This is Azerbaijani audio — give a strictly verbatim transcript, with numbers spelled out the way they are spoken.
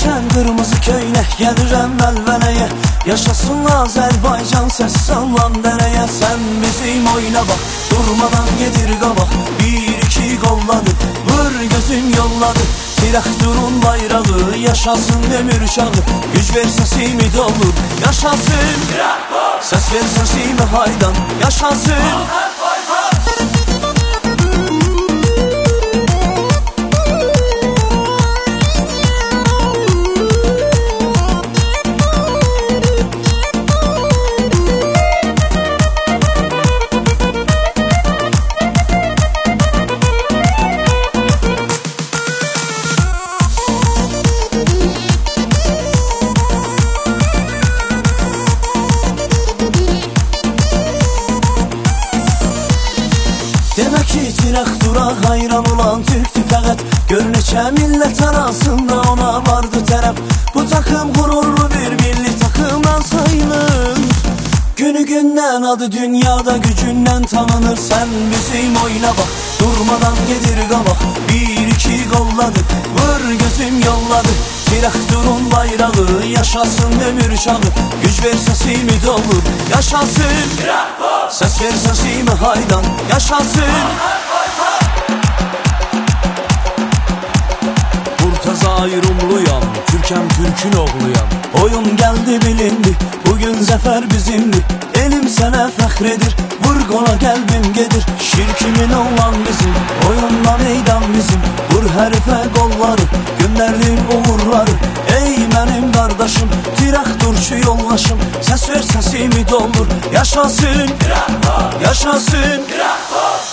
giyərsən qırmızı köynək, gəlirəm vəlvələyə. Yaşasın Azərbaycan, səs sallan dərəyə. Sən bizim oyuna bax, durmadan gedir qabaq. Bir iki qolladı, vur gözüm yolladı. Traktorun bayrağı, yaşasın ömür çağı. Güc ver səsimi dolur, yaşasın traktor. Səs ver səsimi haydan, yaşasın Demək ki, traktora hayran olan Türk'tü fəqət. Gör neçə millət arasında ona vardı tərəf. Bu takım qururlu bir milli takımdan sayılır. Günü gündən adı dünyada gücündən tanınır. Sən bizim oyuna bax, durmadan gedir qabaq. Bir iki qolladı, vur gözüm yolladı. Traktorun bayrağı, yaşasın ömür çağı. Güc ver səsimi dolur, yaşasın traktor. Səs ver səsimi haydan, yaşasın Murtazay Rumluyam, Türkəm Türkün oğluyam. Oyun gəldi bilindi, bugün zəfər bizimdir. Elim sənə fəxr edir, vur qola qəlbim gedir. Şirkimin olan bizim, oyunla meydan bizim. Vur hərifə qolları, günlərin uğurları. Ey mənim qardaşım, traktorçu yollaşım. Səs ver səsimi doldur, yaşasın traktor, yaşasın traktor.